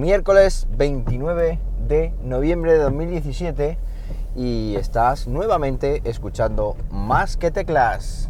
miércoles 29 de noviembre de 2017 y estás nuevamente escuchando Más que Teclas.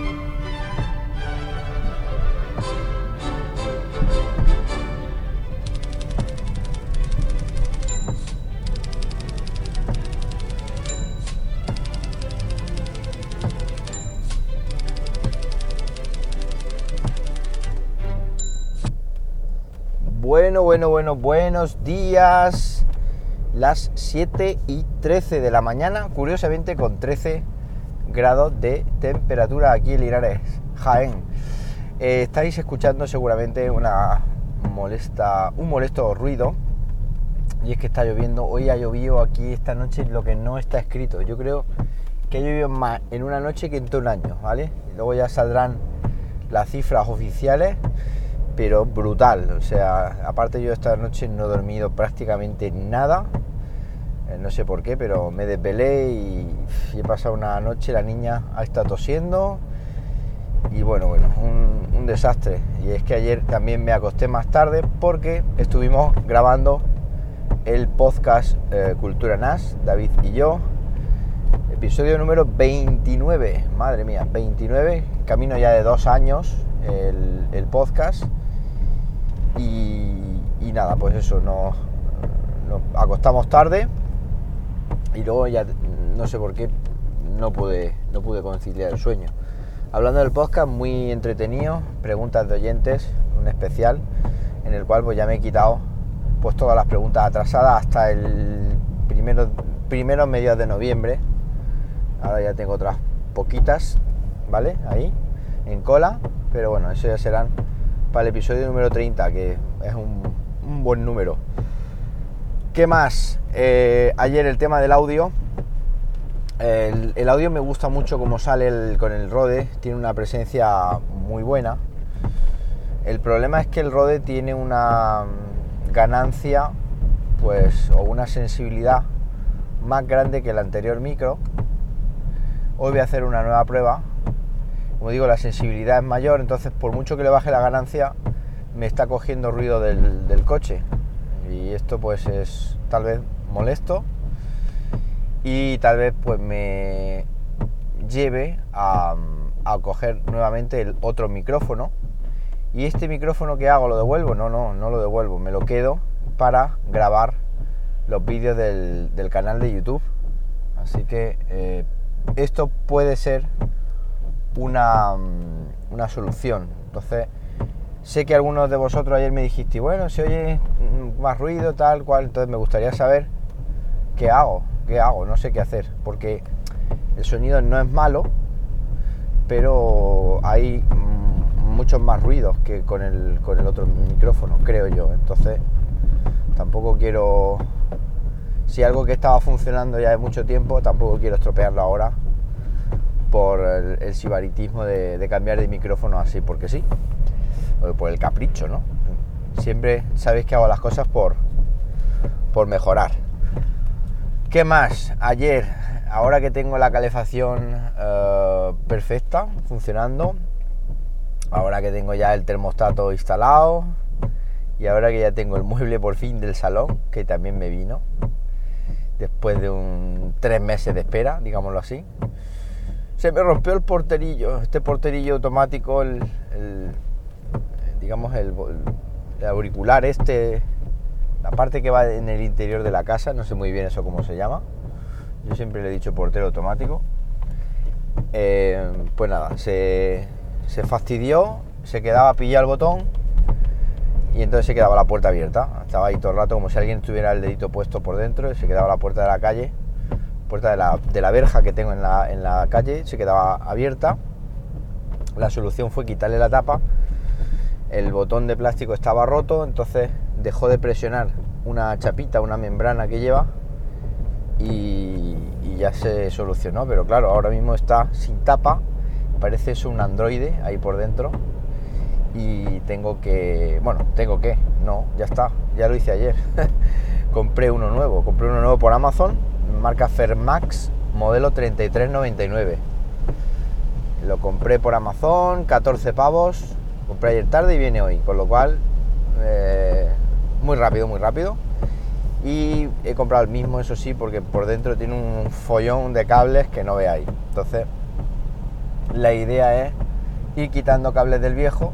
Buenos días. Las 7:13 de la mañana, curiosamente con 13 grados de temperatura aquí en Linares, Jaén. Estáis escuchando seguramente un molesto ruido, y es que está lloviendo. Hoy ha llovido aquí esta noche lo que no está escrito. Yo creo que ha llovido más en una noche que en todo un año, ¿vale? Luego ya saldrán las cifras oficiales, pero brutal. O sea, aparte yo esta noche no he dormido prácticamente nada, no sé por qué, pero me desvelé y he pasado una noche, la niña ha estado tosiendo y bueno, un desastre. Y es que ayer también me acosté más tarde porque estuvimos grabando el podcast Cultura NAS, David y yo, episodio número 29, madre mía, 29, camino ya de 2 años el podcast. Y nada, pues eso, nos acostamos tarde y luego ya no sé por qué no pude conciliar el sueño. Hablando del podcast, muy entretenido, preguntas de oyentes, un especial en el cual pues ya me he quitado pues todas las preguntas atrasadas hasta el primeros medios de noviembre. Ahora ya tengo otras poquitas, ¿vale? Ahí, en cola, pero bueno, eso ya serán para el episodio número 30, que es un buen número. ¿Qué más? Ayer el tema del audio. El audio me gusta mucho como sale con el Rode, tiene una presencia muy buena. El problema es que el Rode tiene una ganancia, pues, o una sensibilidad más grande que el anterior micro. Hoy voy a hacer una nueva prueba. Como digo, la sensibilidad es mayor, entonces por mucho que le baje la ganancia, me está cogiendo ruido del coche. Y esto pues es tal vez molesto y tal vez pues me lleve a coger nuevamente el otro micrófono. Y este micrófono, ¿qué hago? ¿Lo devuelvo? No lo devuelvo, me lo quedo para grabar los vídeos del canal de YouTube. Así que esto puede ser una solución. Entonces, sé que algunos de vosotros ayer me dijisteis, bueno, se oye más ruido, tal cual. Entonces me gustaría saber qué hago, no sé qué hacer, porque el sonido no es malo, pero hay muchos más ruidos que con el otro micrófono, creo yo. Entonces tampoco quiero, si algo que estaba funcionando ya de mucho tiempo, tampoco quiero estropearlo ahora por el sibaritismo de cambiar de micrófono así porque sí, o por el capricho, ¿no? Siempre sabéis que hago las cosas por mejorar. ¿Qué más? Ayer, ahora que tengo la calefacción perfecta, funcionando, ahora que tengo ya el termostato instalado y ahora que ya tengo el mueble por fin del salón, que también me vino después de 3 meses de espera, digámoslo así, se me rompió el porterillo, este porterillo automático, el auricular la parte que va en el interior de la casa, no sé muy bien eso cómo se llama, yo siempre le he dicho portero automático. Pues nada, se fastidió, se quedaba pillado el botón y entonces se quedaba la puerta abierta, estaba ahí todo el rato como si alguien tuviera el dedito puesto por dentro, y se quedaba la puerta de la calle, puerta de la verja que tengo en la calle, se quedaba abierta. La solución fue quitarle la tapa, el botón de plástico estaba roto, entonces dejó de presionar una chapita, una membrana que lleva, y ya se solucionó. Pero claro, ahora mismo está sin tapa, parece eso un androide ahí por dentro, y ya está, ya lo hice ayer. compré uno nuevo por Amazon, marca Fermax, modelo 3399. Lo compré por Amazon, 14 pavos, compré ayer tarde y viene hoy, con lo cual muy rápido, y he comprado el mismo, eso sí, porque por dentro tiene un follón de cables que no veáis. Entonces la idea es ir quitando cables del viejo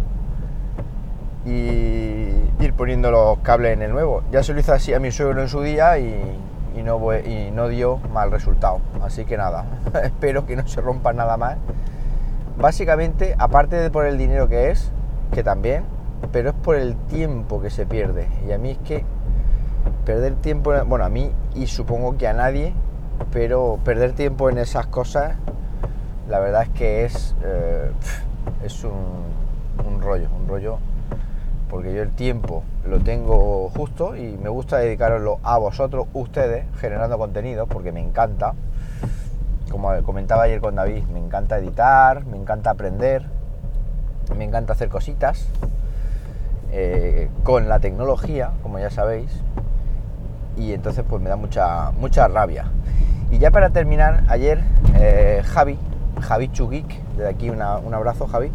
y ir poniendo los cables en el nuevo. Ya se lo hice así a mi suegro en su día y no dio mal resultado, así que nada, espero que no se rompa nada más. Básicamente, aparte de por el dinero que es, que también, pero es por el tiempo que se pierde. Y a mí es que perder tiempo, bueno, a mí y supongo que a nadie, pero perder tiempo en esas cosas, la verdad es que es un rollo, porque yo el tiempo lo tengo justo y me gusta dedicaroslo a vosotros, ustedes, generando contenido, porque me encanta. Como comentaba ayer con David, me encanta editar, me encanta aprender, me encanta hacer cositas con la tecnología, como ya sabéis, y entonces pues me da mucha rabia. Y ya para terminar, ayer Javi Chugik, desde aquí un abrazo, Javi,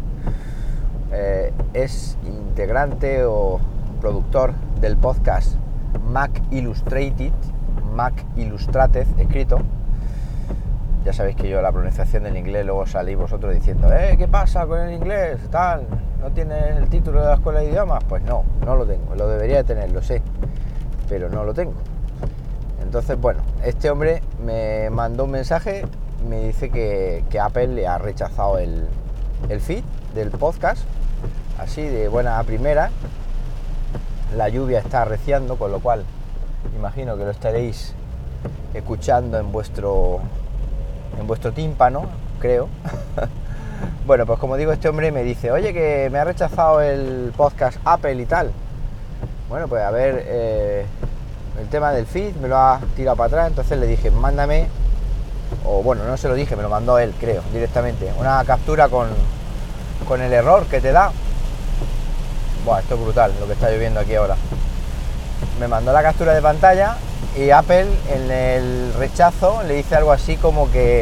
es integrante o productor del podcast Mac Illustrated escrito. Ya sabéis que yo la pronunciación del inglés, luego salí vosotros diciendo ¿qué pasa con el inglés? Tal, ¿no tienes el título de la escuela de idiomas? Pues no lo tengo, lo debería de tener, lo sé, pero no lo tengo. Entonces, bueno, este hombre me mandó un mensaje, me dice que Apple le ha rechazado el feed del podcast, así de buena primera. La lluvia está arreciando, con lo cual imagino que lo estaréis escuchando en vuestro tímpano, creo. Bueno, pues como digo, este hombre me dice, oye, que me ha rechazado el podcast Apple y tal. Bueno, pues a ver, el tema del feed me lo ha tirado para atrás. Entonces le dije, mándame, o bueno, no se lo dije, me lo mandó él, creo, directamente, una captura con el error que te da. Buah, esto es brutal lo que está lloviendo aquí ahora. Me mandó la captura de pantalla y Apple en el rechazo le dice algo así como que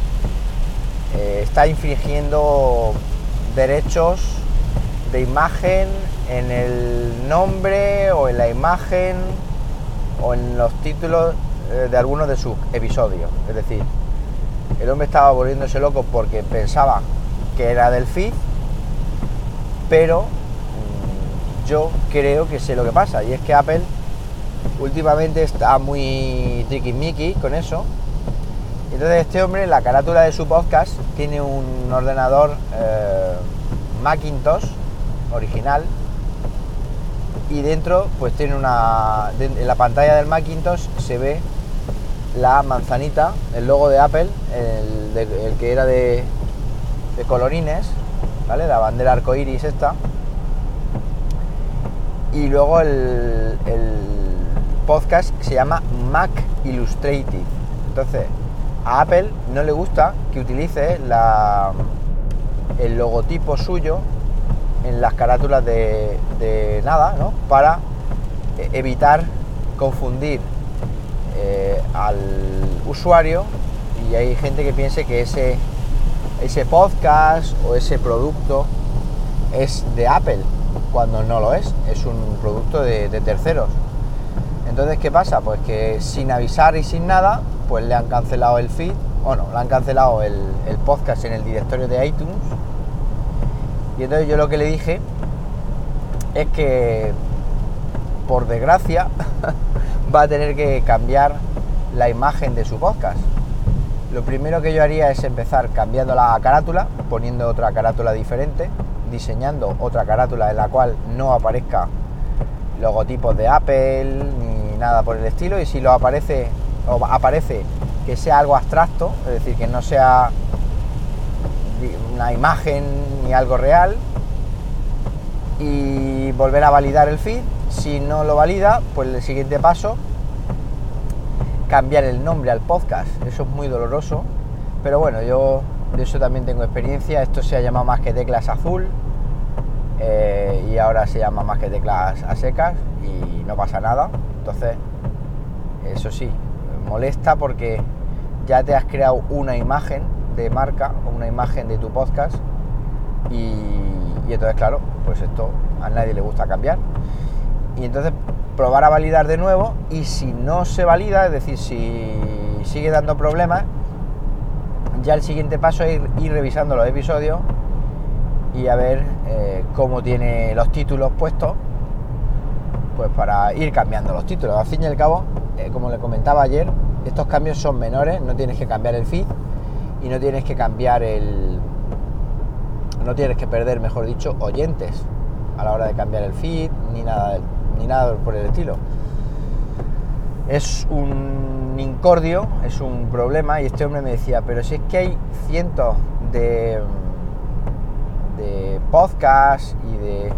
está infringiendo derechos de imagen en el nombre o en la imagen o en los títulos de algunos de sus episodios. Es decir, el hombre estaba volviéndose loco porque pensaba que era del feed, pero yo creo que sé lo que pasa, y es que Apple últimamente está muy triquismiqui con eso. Entonces este hombre, la carátula de su podcast, tiene un ordenador Macintosh original, y dentro pues tiene en la pantalla del Macintosh se ve la manzanita, el logo de Apple, el que era de colorines, ¿vale? La bandera arcoiris esta. Y luego el podcast se llama Mac Illustrated. Entonces, a Apple no le gusta que utilice el logotipo suyo en las carátulas de nada, ¿no? Para evitar confundir al usuario, y hay gente que piense que ese podcast o ese producto es de Apple, cuando no lo es un producto de terceros. Entonces, ¿qué pasa? Pues que sin avisar y sin nada, pues le han cancelado el feed, le han cancelado el podcast en el directorio de iTunes. Y entonces yo lo que le dije es que, por desgracia, va a tener que cambiar la imagen de su podcast. Lo primero que yo haría es empezar cambiando la carátula, poniendo otra carátula diferente, diseñando otra carátula en la cual no aparezca logotipos de Apple ni nada por el estilo, y si lo aparece que sea algo abstracto, es decir, que no sea una imagen ni algo real, y volver a validar el feed. Si no lo valida, pues el siguiente paso, cambiar el nombre al podcast. Eso es muy doloroso, pero bueno, yo de eso también tengo experiencia. Esto se ha llamado Más que Teclas Azul, y ahora se llama Más que Teclas a secas, y no pasa nada. Entonces, eso sí, molesta porque ya te has creado una imagen de marca, una imagen de tu podcast, y entonces, claro, pues esto a nadie le gusta cambiar. y entonces probar a validar de nuevo, y si no se valida, es decir, si sigue dando problemas, ya el siguiente paso es ir revisando los episodios y a ver cómo tiene los títulos puestos, pues para ir cambiando los títulos. Al fin y al cabo, como le comentaba ayer, estos cambios son menores, no tienes que cambiar el feed y no tienes que cambiar no tienes que perder, mejor dicho, oyentes a la hora de cambiar el feed, ni nada por el estilo. Es un incordio, es un problema, y este hombre me decía, pero si es que hay cientos de podcasts y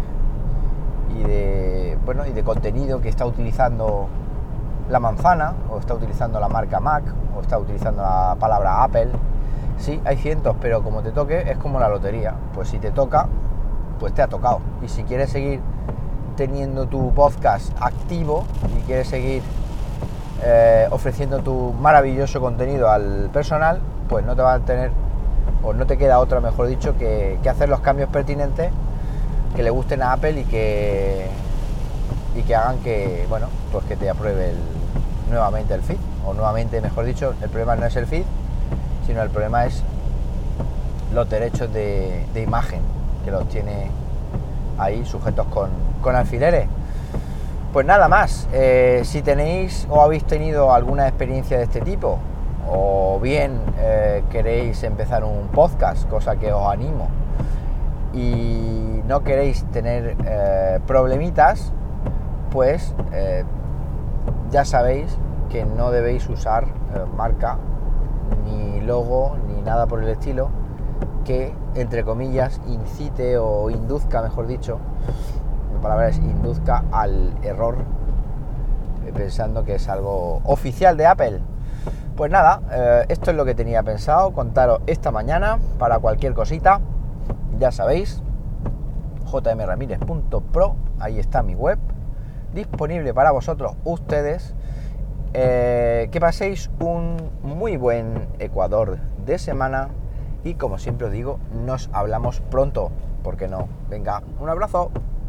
de contenido que está utilizando la manzana, o está utilizando la marca Mac, o está utilizando la palabra Apple. Sí, hay cientos, pero como te toque, es como la lotería. Pues si te toca, pues te ha tocado. Y si quieres seguir teniendo tu podcast activo y quieres seguir ofreciendo tu maravilloso contenido al personal, pues no te va a tener, o no te queda otra, mejor dicho, que hacer los cambios pertinentes que le gusten a Apple y que hagan que, bueno, pues que te apruebe nuevamente el feed, o nuevamente, mejor dicho, el problema no es el feed, sino el problema es los derechos de imagen, que los tiene ahí sujetos con alfileres. Pues nada más. Si tenéis o habéis tenido alguna experiencia de este tipo, o bien queréis empezar un podcast, cosa que os animo, y no queréis tener problemitas, pues ya sabéis que no debéis usar marca, ni logo, ni nada por el estilo que, entre comillas, incite o induzca, mejor dicho, la palabra es induzca al error, pensando que es algo oficial de Apple. Pues nada, esto es lo que tenía pensado contaros esta mañana. Para cualquier cosita, ya sabéis, jmramirez.pro, ahí está mi web, disponible para vosotros, ustedes. Que paséis un muy buen Ecuador de semana, y como siempre os digo, nos hablamos pronto, ¿por qué no? Venga, un abrazo.